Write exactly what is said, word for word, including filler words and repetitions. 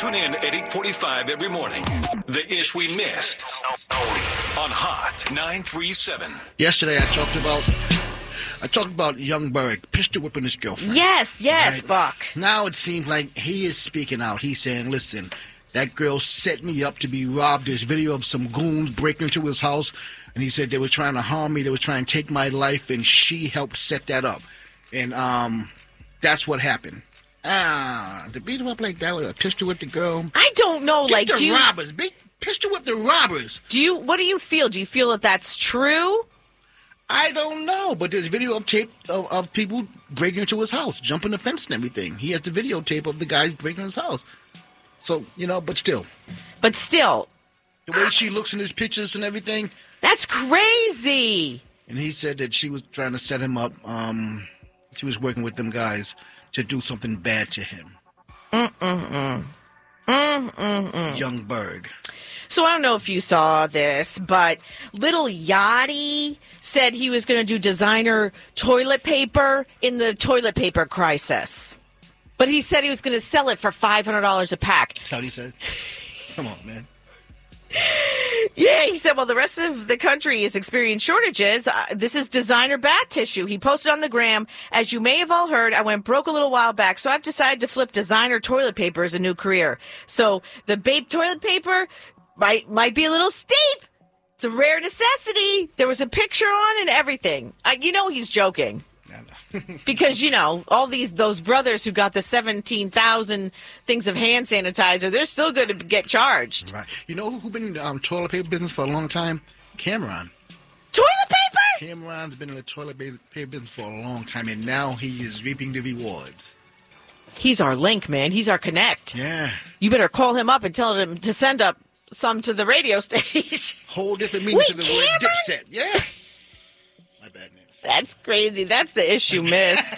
Tune in at eight forty-five every morning. The Ish We Missed on Hot nine three seven. Yesterday I talked about I talked about Young Berg pistol whipping his girlfriend. Yes, yes, Right? Buck. Now it seems like he is speaking out. He's saying, listen, that girl set me up to be robbed. There's video of some goons breaking into his house, and he said they were trying to harm me. They were trying to take my life, and she helped set that up. And um, that's what happened. Ah, to beat him up like that with a pistol whip the girl. I don't know. Get like, the do you, robbers. Beat, pistol whip the robbers. do you? What do you feel? Do you feel that that's true? I don't know, but there's video of tape of, of people breaking into his house, jumping the fence and everything. He has the videotape of the guys breaking his house. So, you know, but still. But still, The way she looks in his pictures and everything. that's crazy. And he said that she was trying to set him up. Um, she was working with them guys to do something bad to him. Mm-mm-mm. Mm-mm-mm. Young Berg. So I don't know if you saw this, but Little Yachty said he was going to do designer toilet paper in the toilet paper crisis. But he said he was going to sell it for five hundred dollars a pack. That's what he said. Come on, man. Yeah, he said, well, the rest of the country is experiencing shortages. Uh, this is designer bath tissue. He posted on the gram, as you may have all heard, I went broke a little while back, so I've decided to flip designer toilet paper as a new career. So the Bape toilet paper might might be a little steep. It's a rare necessity. There was a picture on and everything. Uh, you know he's joking. Because, you know, all these those brothers who got the seventeen thousand things of hand sanitizer, they're still going to get charged. Right. You know who's been in the um, toilet paper business for a long time? Cameron. Toilet paper? Cameron's been in the toilet paper business for a long time, and now he is reaping the rewards. He's our link, man. He's our connect. Yeah. You better call him up and tell him to send up some to the radio station. Whole different meaning Wait, to the word Cameron? dipset. Yeah. My bad, man. That's crazy. That's the issue missed.